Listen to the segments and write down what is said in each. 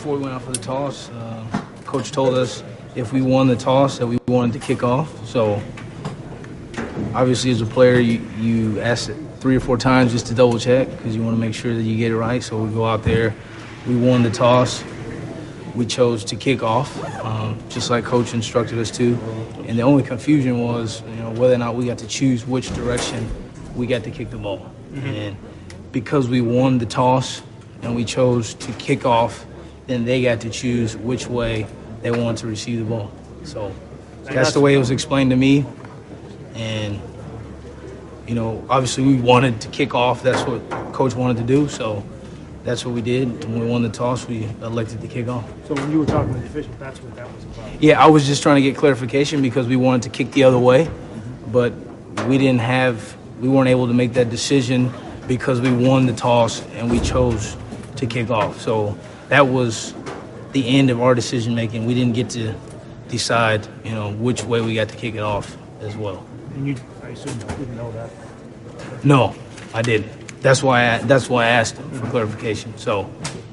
before we went out for the toss, Coach told us if we won the toss that we wanted to kick off. So obviously as a player, you ask it 3 or 4 times just to double check because you want to make sure that you get it right. So we go out there, we won the toss. We chose to kick off, just like Coach instructed us to. And the only confusion was, whether or not we got to choose which direction we got to kick the ball. Mm-hmm. And because we won the toss and we chose to kick off, then they got to choose which way they wanted to receive the ball. So that's the way it was explained to me. And, obviously we wanted to kick off. That's what Coach wanted to do. So that's what we did. When we won the toss, we elected to kick off. So when you were talking to the official, that's what that was about? Yeah, I was just trying to get clarification because we wanted to kick the other way, but we weren't able to make that decision because we won the toss and we chose to kick off. So that was the end of our decision making. We didn't get to decide, which way we got to kick it off as well. And I assume you didn't know that? No, I didn't. That's why I asked him for clarification. So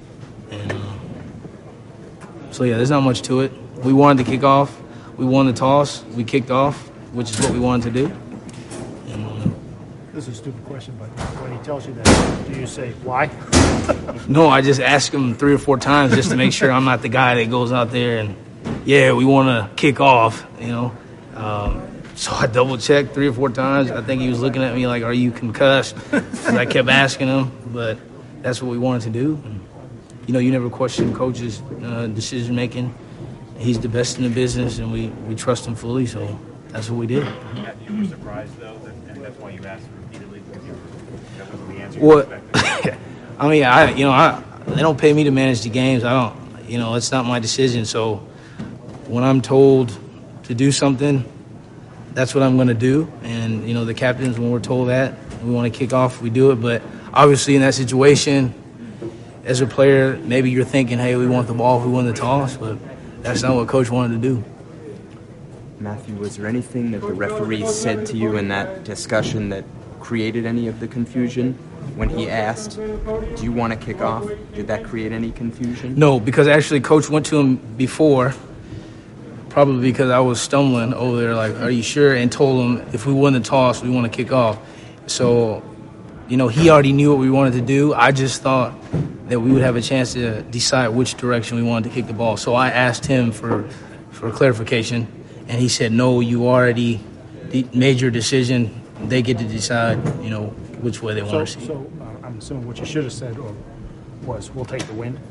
yeah, there's not much to it. We wanted to kick off. We won the toss. We kicked off, which is what we wanted to do. This is a stupid question, but when he tells you that, do you say why? No, I just ask him 3 or 4 times just to make sure I'm not the guy that goes out there and, we want to kick off, So I double-checked 3 or 4 times. I think he was looking at me like, are you concussed? Because I kept asking him, but that's what we wanted to do. And, you never question Coach's decision-making. He's the best in the business, and we trust him fully, so that's what we did. You were surprised, though, and that's why you asked repeatedly, because that wasn't the answer you expected. I mean, they don't pay me to manage the games. I don't, it's not my decision. So when I'm told to do something, that's what I'm going to do. And, the captains, when we're told that, we want to kick off, we do it. But obviously in that situation, as a player, maybe you're thinking, hey, we want the ball if we win the toss, but that's not what Coach wanted to do. Matthew, was there anything that the referee said to you in that discussion that created any of the confusion? When he asked, do you want to kick off, did that create any confusion? No, because actually Coach went to him before, probably because I was stumbling over there, like, are you sure? And told him if we win the toss, we want to kick off. So, he already knew what we wanted to do. I just thought that we would have a chance to decide which direction we wanted to kick the ball. So I asked him for clarification, and he said, no, you already made your decision. They get to decide, which way they want to see. So I'm assuming what you should have said was, we'll take the win.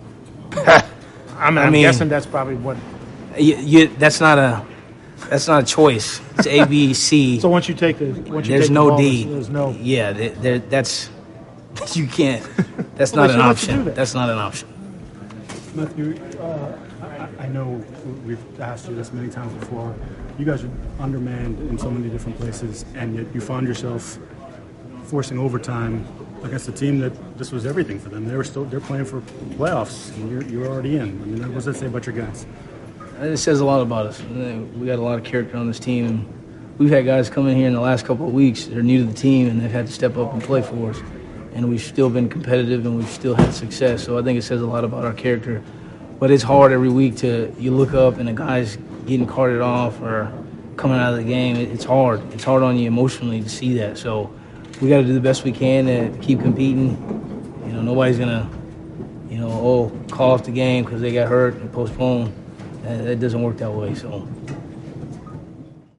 I'm guessing that's probably what. That's not a choice. It's A, B, C. So once you take the there's no D. There's no. Yeah, that's you can't. That's not an option. That's not an option. Matthew, I know we've asked you this many times before. You guys are undermanned in so many different places, and yet you found yourself forcing overtime against a team that this was everything for them. They're playing for playoffs, and you're already in. I mean, what does that say about your guys? It says a lot about us. We got a lot of character on this team, and we've had guys come in here in the last couple of weeks. They're new to the team, and they've had to step up and play for us. And we've still been competitive, and we've still had success. So I think it says a lot about our character. But it's hard every week you look up and a guy's getting carted off or coming out of the game. It's hard. It's hard on you emotionally to see that. So we got to do the best we can to keep competing. Nobody's gonna, call off the game because they got hurt and postpone. That doesn't work that way. So